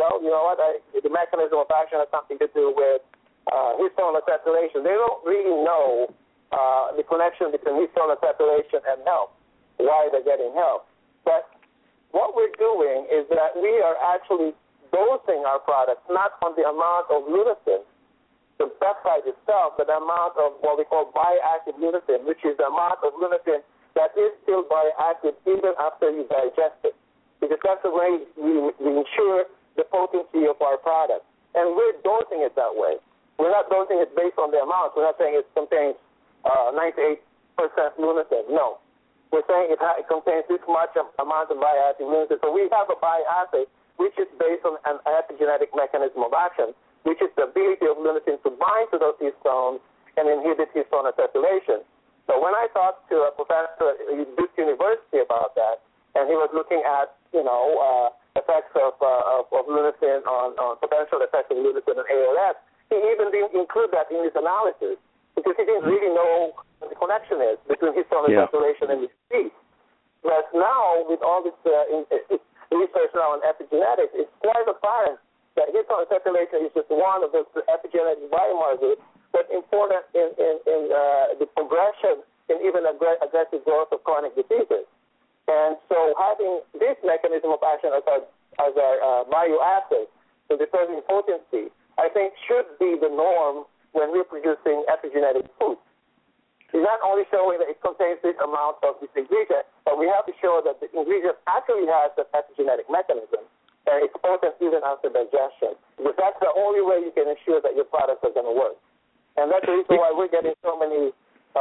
the mechanism of action has something to do with histone acetylation. They don't really know the connection between histone acetylation and health, why they're getting health. But what we're doing is that we are actually dosing our products not on the amount of Lunasin, the peptide itself, but the amount of what we call bioactive Lunasin, which is the amount of Lunasin that is still bioactive even after you digest it. Because that's the way we ensure the potency of our product. And we're dosing it that way. We're not dosing it based on the amount. We're not saying it contains 98% Lunasin. No. We're saying it contains this much amount of bioactive Lunasin. So we have a bioassay which is based on an epigenetic mechanism of action, which is the ability of Lunasin to bind to those histones and inhibit histone acetylation. So when I talked to a professor at Duke University about that, and he was looking at, effects of Lunasin on potential effects of Lunasin on ALS, he even didn't include that in his analysis because he didn't really know what the connection is between histone acetylation and disease. But now, with all this research now on epigenetics, it's quite apparent that histone acetylation is just one of those epigenetic biomarkers that's important in the progression and even aggressive growth of chronic diseases. And so having this mechanism of action as our bioassay to determine potency, I think should be the norm when we're producing epigenetic food. It's not only showing that it contains this amount of this ingredient, but we have to show that the ingredient actually has the epigenetic mechanism and it's potent even after digestion. Because that's the only way you can ensure that your products are going to work. And that's the reason why we're getting so many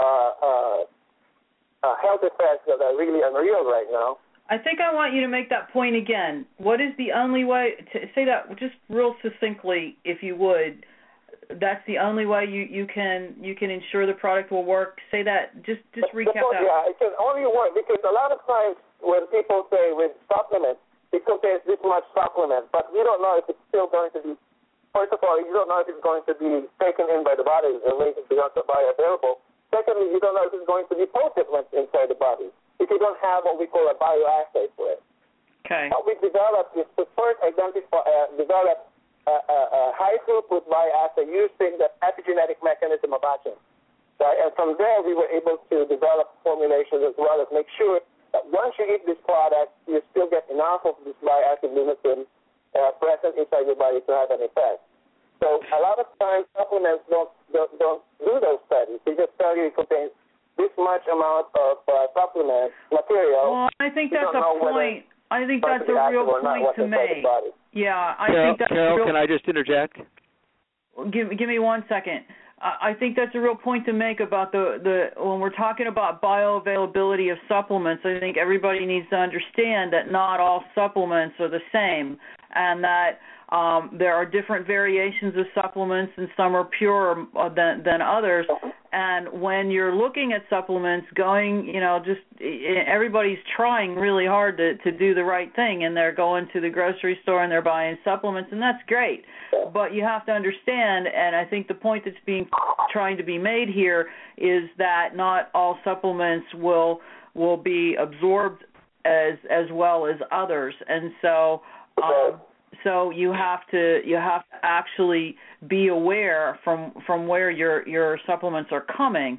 health effects that are really unreal right now. I think I want you to make that point again. What is the only way to say that just real succinctly, if you would? That's the only way you can ensure the product will work. Say that. Just recap that. Yeah, it can only work because a lot of times when people say with supplements, it contains this much supplement, but we don't know if it's still going to be. First of all, you don't know if it's going to be taken in by the body and later be bioavailable. Secondly, you don't know if it's going to be potent once inside the body if you don't have what we call a bioassay for it. Okay. What we developed is to first develop a high throughput bioassay using the epigenetic mechanism of action. Right? And from there, we were able to develop formulations as well as make sure that once you eat this product, you still get enough of this bioactive Lunasin present inside your body to have an effect. So a lot of times supplements don't do those studies. They just tell you it contains this much amount of supplement material. Well, I think that's a point. I think that's a real point to make. Yeah, I think that's Carol, can I just interject? Give me 1 second. I think that's a real point to make about the when we're talking about bioavailability of supplements. I think everybody needs to understand that not all supplements are the same, and that there are different variations of supplements, and some are purer than others. And when you're looking at supplements, everybody's trying really hard to do the right thing, and they're going to the grocery store and they're buying supplements, and that's great. But you have to understand, and I think the point that's trying to be made here is that not all supplements will be absorbed as well as others, and so. So you have to actually be aware from where your supplements are coming,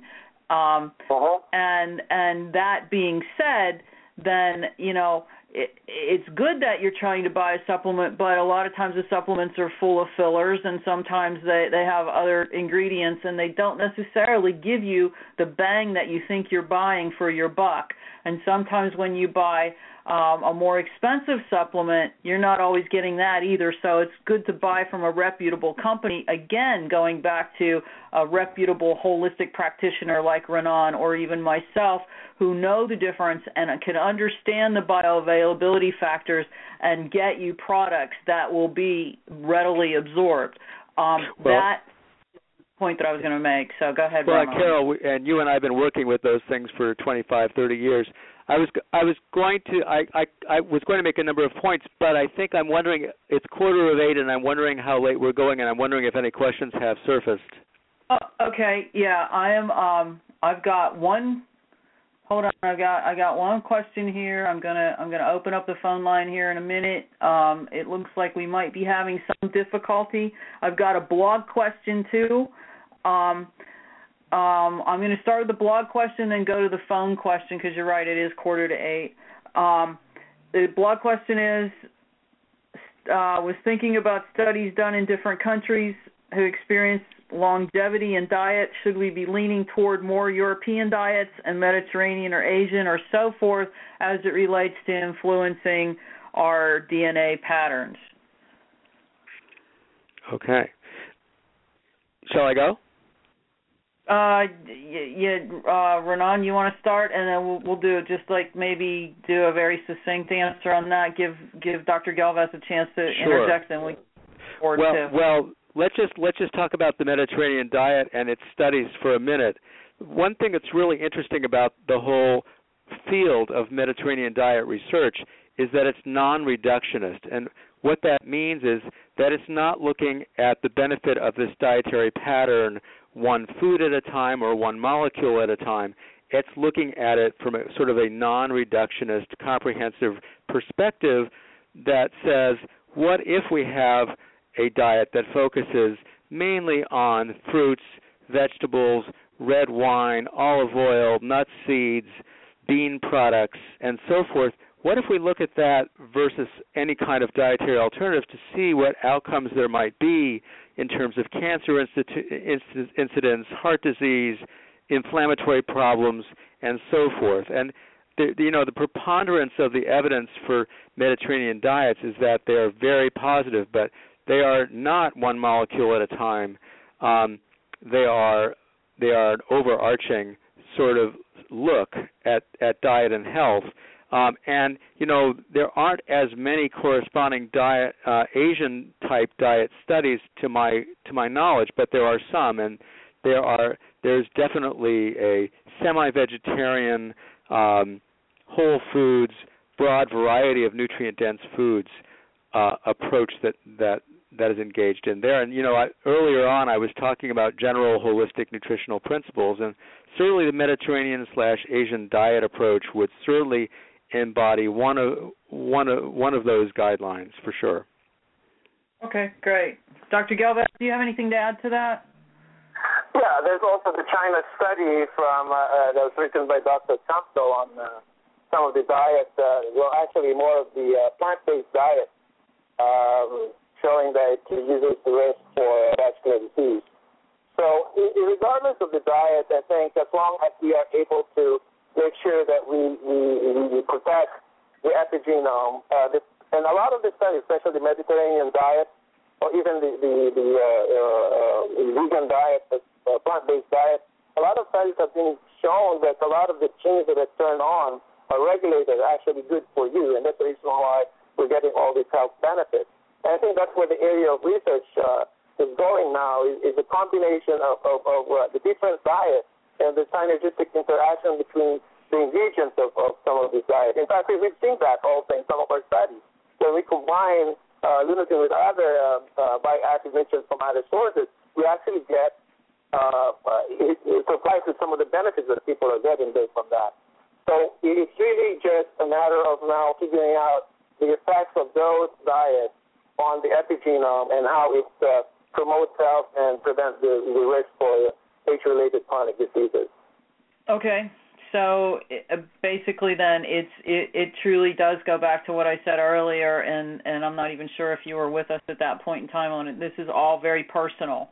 and that being said, then it's good that you're trying to buy a supplement, but a lot of times the supplements are full of fillers, and sometimes they have other ingredients, and they don't necessarily give you the bang that you think you're buying for your buck. And sometimes when you buy a more expensive supplement, you're not always getting that either. So it's good to buy from a reputable company, again, going back to a reputable holistic practitioner like Renan or even myself, who know the difference and can understand the bioavailability factors and get you products that will be readily absorbed. That point that I was going to make. So go ahead, Renan. Well, Carol, and you and I have been working with those things for 25, 30 years. I was going to make a number of points, but I think I'm wondering, it's 7:45, and I'm wondering how late we're going, and I'm wondering if any questions have surfaced. Okay, yeah, I am. I've got one. Hold on, I got one question here. I'm gonna open up the phone line here in a minute. It looks like we might be having some difficulty. I've got a blog question too. I'm going to start with the blog question, then go to the phone question, because you're right, it is 7:45. The blog question is, was thinking about studies done in different countries who experience longevity in diet. Should we be leaning toward more European diets and Mediterranean or Asian or so forth as it relates to influencing our DNA patterns? Okay. Shall I go? Renan, you want to start, and then we'll do just like maybe do a very succinct answer on that. Give Dr. Galvez a chance to interject, and we forward to. Well, let's just talk about the Mediterranean diet and its studies for a minute. One thing that's really interesting about the whole field of Mediterranean diet research is that it's non-reductionist, and what that means is that it's not looking at the benefit of this dietary pattern one food at a time or one molecule at a time. It's looking at it from a sort of a non-reductionist, comprehensive perspective that says, what if we have a diet that focuses mainly on fruits, vegetables, red wine, olive oil, nuts, seeds, bean products, and so forth? What if we look at that versus any kind of dietary alternative to see what outcomes there might be in terms of cancer incidence, heart disease, inflammatory problems, and so forth? And the preponderance of the evidence for Mediterranean diets is that they are very positive, but they are not one molecule at a time. They are an overarching sort of look at diet and health. And there aren't as many corresponding Asian-type diet studies to my knowledge, but there are some, and there's definitely a semi-vegetarian, whole foods, broad variety of nutrient-dense foods approach that is engaged in there. And earlier on I was talking about general holistic nutritional principles, and certainly the Mediterranean/Asian diet approach would certainly embody one of those guidelines for sure. Okay, great. Dr. Galvez, do you have anything to add to that? Yeah, there's also the China study that was written by Dr. Campbell on some of the diet, actually more of the plant-based diet, showing that it reduces the risk for vascular disease. So regardless of the diet, I think as long as we are able to make sure that we protect the epigenome. And a lot of the studies, especially the Mediterranean diet, or even the vegan diet that plant-based diet, a lot of studies have been shown that a lot of the genes that are turned on or regulated are actually good for you, and that's the reason why we're getting all these health benefits. And I think that's where the area of research is going now, is a combination of the different diets and the synergistic interaction between the ingredients of some of these diets. In fact, we've seen that also in some of our studies. When we combine lutein with other bioactive nutrients from other sources, we actually get it supplies with some of the benefits that people are getting based on that. So it's really just a matter of now figuring out the effects of those diets on the epigenome and how it promotes health and prevents the risk for age-related chronic diseases. Okay. So basically then it truly does go back to what I said earlier, and I'm not even sure if you were with us at that point in time on it. This is all very personal.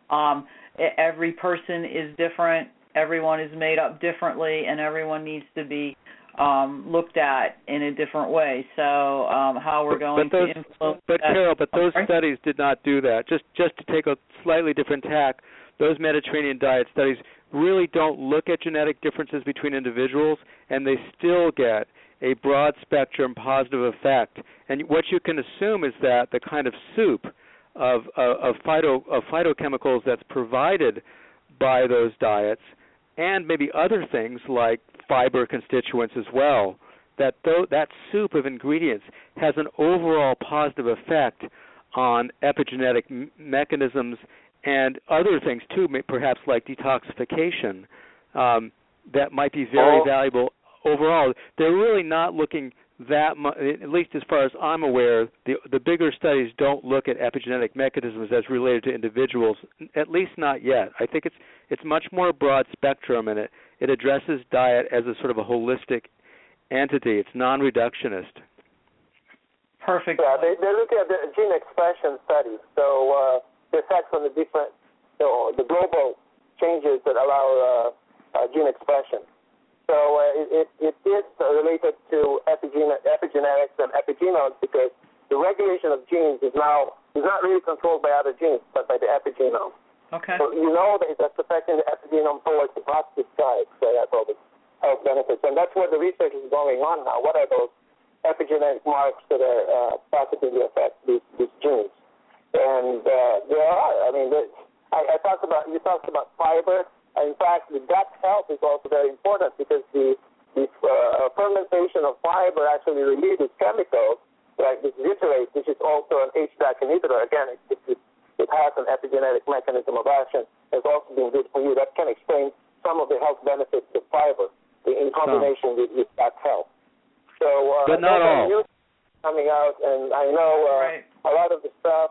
Every person is different. Everyone is made up differently, and everyone needs to be looked at in a different way. So how we're going to influence But that. Carol, those studies did not do that. Just to take a slightly different tack, those Mediterranean diet studies really don't look at genetic differences between individuals, and they still get a broad spectrum positive effect. And what you can assume is that the kind of soup of phytochemicals that's provided by those diets, and maybe other things like fiber constituents as well, that soup of ingredients has an overall positive effect on epigenetic mechanisms and other things too, perhaps like detoxification, that might be very valuable overall. They're really not looking that much, at least as far as I'm aware, the bigger studies don't look at epigenetic mechanisms as related to individuals, at least not yet. I think it's much more broad spectrum, and it addresses diet as a sort of a holistic entity. It's non-reductionist. Perfect. Yeah, they're looking at the gene expression studies, so the effects on the different, the global changes that allow gene expression. So it is related to epigenetics and epigenomes, because the regulation of genes is not really controlled by other genes, but by the epigenome. Okay. So you know that it's affecting the epigenome towards the positive side, so that's all the health benefits. And that's where the research is going on now. What are those epigenetic marks that are positively affect these genes? And there are. I mean, you talked about fiber. In fact, the gut health is also very important, because the fermentation of fiber actually releases chemicals like this butyrate, which is also an HDAC inhibitor. Again, it has an epigenetic mechanism of action. It's also been good for you. That can explain some of the health benefits of fiber in combination with gut health. So, but not all. Coming out, and I know a lot of the stuff,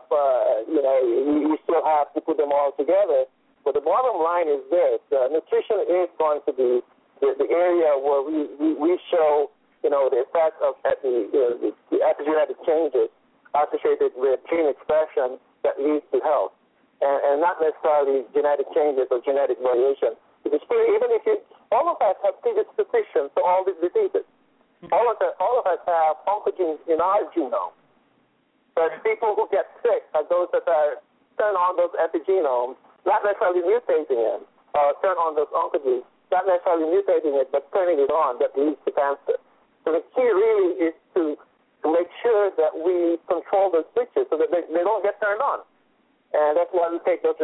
you still have to put them all together. But the bottom line is this: nutrition is going to be the area where we show, the effect of the epigenetic changes associated with gene expression that leads to health, and not necessarily genetic changes or genetic variation. Because even if all of us have predisposition to all these diseases, all of us have oncogenes in our genome. But people who get sick are those that are turn on those epigenomes, not necessarily mutating it, turn on those oncogenes, not necessarily mutating it, but turning it on, that leads to cancer. So the key really is to make sure that we control those switches so that they don't get turned on. And that's why we take those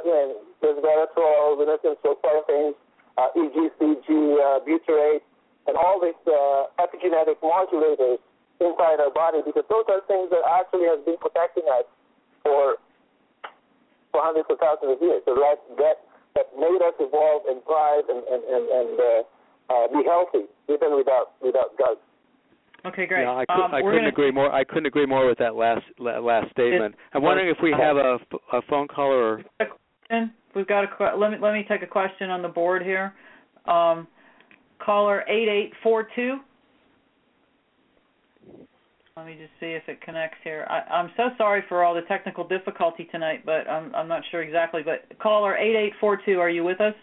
resveratrol, sulforaphane, EGCG, butyrate, and all these epigenetic modulators inside our body, because those are things that actually have been protecting us for hundreds of thousands of years. So that made us evolve and thrive and be healthy, even without drugs. Okay, great. Yeah, I couldn't agree more. I couldn't agree more with that last statement. I'm wondering if we have a phone caller. We've got let me take a question on the board here. Caller 8842. Let me just see if it connects here. I'm so sorry for all the technical difficulty tonight, but I'm not sure exactly. But caller 8842, are you with us?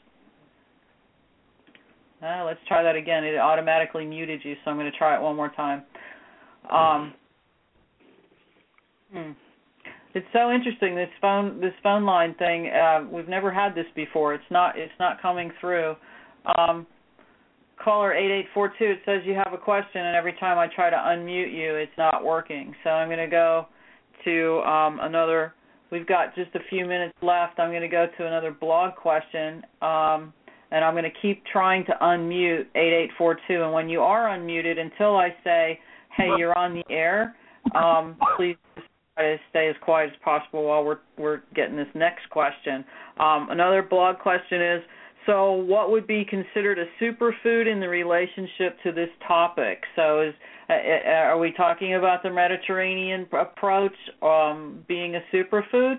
Let's try that again. It automatically muted you, so I'm going to try it one more time. It's so interesting, this phone line thing. We've never had this before. It's not coming through. Caller 8842, it says you have a question, and every time I try to unmute you, it's not working. So I'm going to go to another. We've got just a few minutes left. I'm going to go to another blog question, and I'm going to keep trying to unmute 8842. And when you are unmuted, until I say, hey, you're on the air, please try to stay as quiet as possible while we're getting this next question. Another blog question is, so what would be considered a superfood in the relationship to this topic? So are we talking about the Mediterranean approach being a superfood?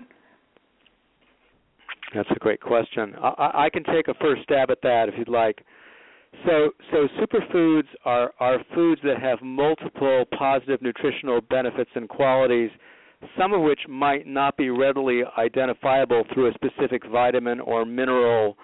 That's a great question. I can take a first stab at that if you'd like. So superfoods are foods that have multiple positive nutritional benefits and qualities, some of which might not be readily identifiable through a specific vitamin or mineral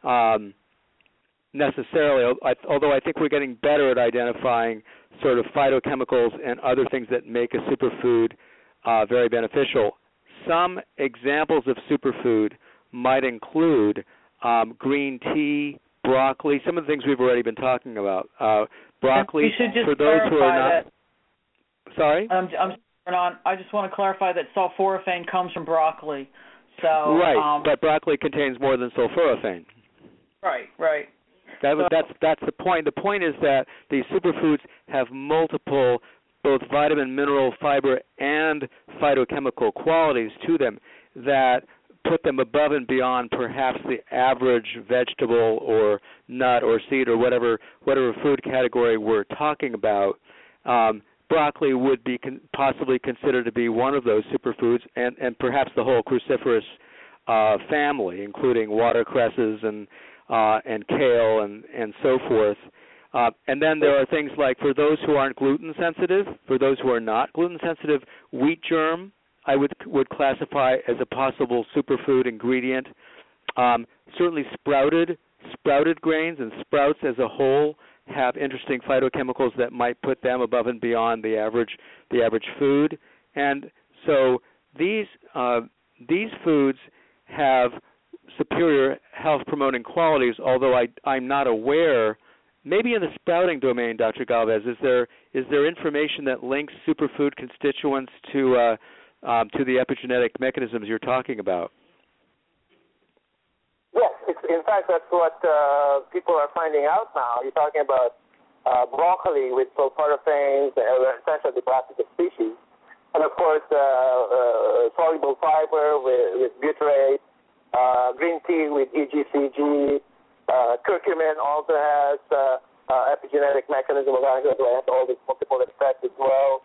necessarily, although I think we're getting better at identifying sort of phytochemicals and other things that make a superfood very beneficial. Some examples of superfood might include green tea, broccoli, some of the things we've already been talking about. Broccoli, we should just for those who are not... That, sorry? I just want to clarify that sulforaphane comes from broccoli. So, right, but broccoli contains more than sulforaphane. Right. That's the point. The point is that these superfoods have multiple, both vitamin, mineral, fiber, and phytochemical qualities to them that put them above and beyond perhaps the average vegetable or nut or seed or whatever food category we're talking about. Broccoli would be possibly considered to be one of those superfoods, and perhaps the whole cruciferous family, including watercresses and kale and so forth. And then there are things like, for those who aren't gluten sensitive, for those who are not gluten sensitive, wheat germ I would classify as a possible superfood ingredient. Certainly sprouted grains and sprouts as a whole have interesting phytochemicals that might put them above and beyond the average food. And so these foods have superior health-promoting qualities, although I'm not aware, maybe in the sprouting domain, Dr. Galvez, is there information that links superfood constituents to the epigenetic mechanisms you're talking about? Yes, in fact, that's what people are finding out now. You're talking about broccoli with sulforaphanes, essentially plastic species, and of course soluble fiber with butyrate, green tea with EGCG, curcumin also has epigenetic mechanism of action, so it has all these multiple effects as well.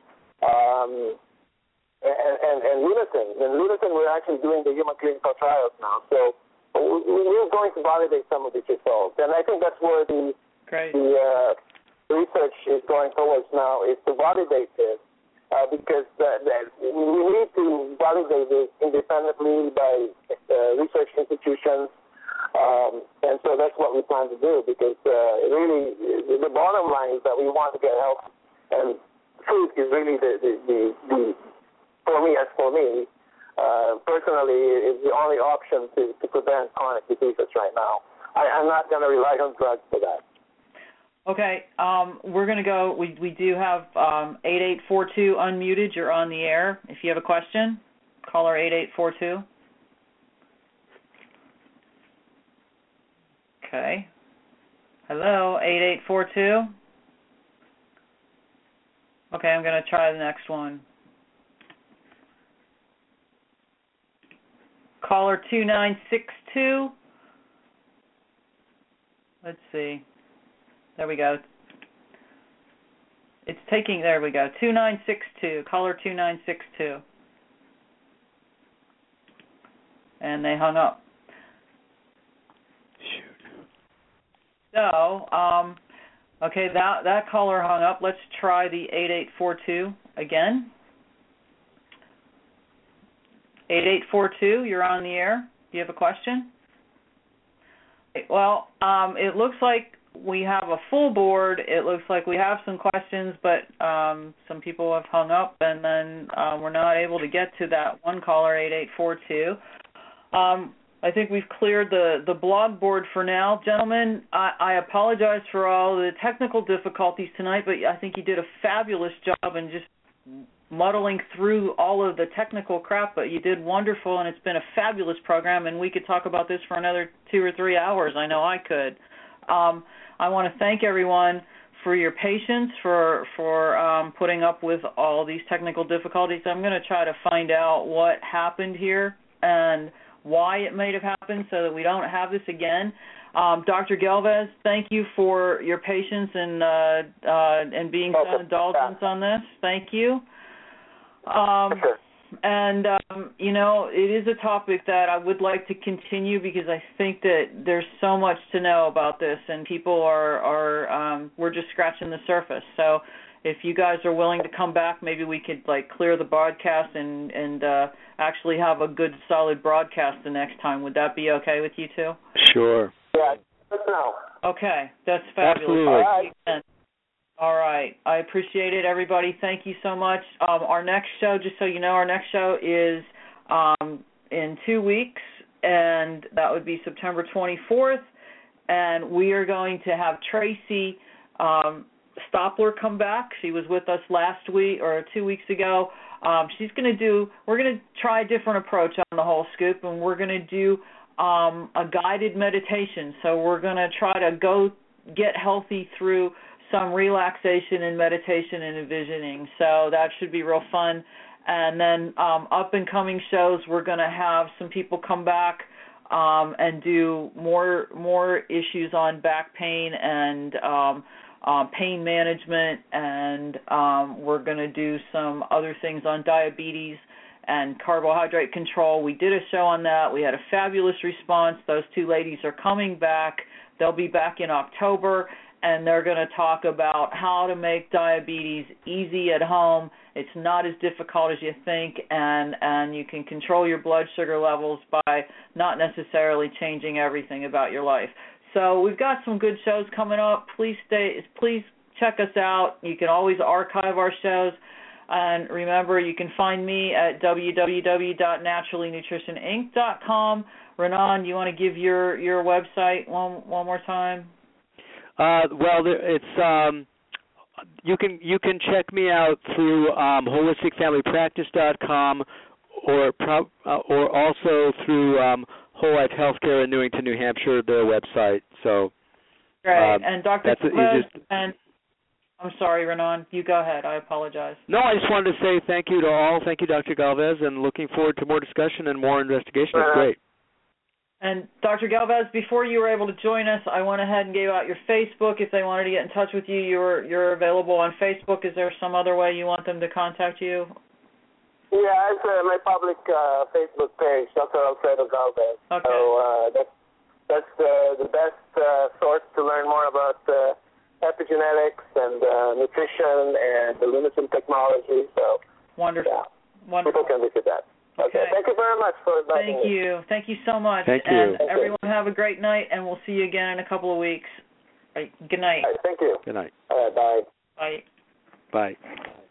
And lutein. And lutein, we're actually doing the human clinical trials now. So we're going to validate some of these results. And I think that's where the research is going towards now, is to validate this, because we need to validate this independently by research institutions. And so that's what we plan to do, because really the bottom line is that we want to get help, and food is really the for me, personally, is the only option to prevent chronic diseases right now. I'm not going to rely on drugs for that. Okay, we're going to go. We do have 8842 unmuted. You're on the air. If you have a question, caller 8842. Okay. Hello, 8842. Okay, I'm going to try the next one. Caller 2962. Let's see. There we go. It's taking, there we go. 2962. Caller 2962. And they hung up. Shoot. So, okay, that caller hung up. Let's try the 8842 again. 8842, you're on the air. Do you have a question? Well, it looks like we have a full board. It looks like we have some questions, but some people have hung up, and then we're not able to get to that one caller, 8842. I think we've cleared the blog board for now. Gentlemen, I apologize for all the technical difficulties tonight, but I think you did a fabulous job in just muddling through all of the technical crap, but you did wonderful, and it's been a fabulous program, and we could talk about this for another 2 or 3 hours. I know I could. I want to thank everyone for your patience, for putting up with all these technical difficulties. I'm going to try to find out what happened here and why it may have happened so that we don't have this again. Dr. Galvez, thank you for your patience and being so indulgent on this. Thank you. Sure. And, it is a topic that I would like to continue because I think that there's so much to know about this, and people we're just scratching the surface. So if you guys are willing to come back, maybe we could, clear the broadcast and actually have a good, solid broadcast the next time. Would that be okay with you two? Sure. Yeah, let's know. Okay, that's fabulous. Absolutely. All right. I appreciate it, everybody. Thank you so much. Our next show, just so you know, our next show is in 2 weeks, and that would be September 24th. And we are going to have Tracy Stoppler come back. She was with us last week or 2 weeks ago. We're going to try a different approach on the whole scoop, and we're going to do a guided meditation. So we're going to try to go get healthy through some relaxation and meditation and envisioning. So that should be real fun. And then up and coming shows, we're going to have some people come back and do more issues on back pain and pain management, and we're going to do some other things on diabetes and carbohydrate control. We did a show on that. We had a fabulous response. Those two ladies are coming back. They'll be back in October, and they're going to talk about how to make diabetes easy at home. It's not as difficult as you think, and you can control your blood sugar levels by not necessarily changing everything about your life. So we've got some good shows coming up. Please check us out. You can always archive our shows. And remember, you can find me at www.naturallynutritioninc.com. Renan, you want to give your website one more time? You can check me out through holisticfamilypractice.com or also through Whole Life Healthcare in Newington, New Hampshire, their website. So great. And Dr. Galvez, and I'm sorry, Renan, you go ahead. I apologize. No, I just wanted to say thank you to all. Thank you, Dr. Galvez, and looking forward to more discussion and more investigation. It's great. And Dr. Galvez, before you were able to join us, I went ahead and gave out your Facebook. If they wanted to get in touch with you, you're available on Facebook. Is there some other way you want them to contact you? Yeah, it's my public Facebook page, Dr. Alfredo Galvez. Okay. So that's the best source to learn more about epigenetics and nutrition and the Lunatum technology. So wonderful. Yeah, wonderful. people can visit that. Okay. Thank you very much for inviting me. Thank you. Thank you so much. Thank you. And everyone have a great night, and we'll see you again in a couple of weeks. Right. Good night. All right, thank you. Good night. All right, bye. Bye. Bye.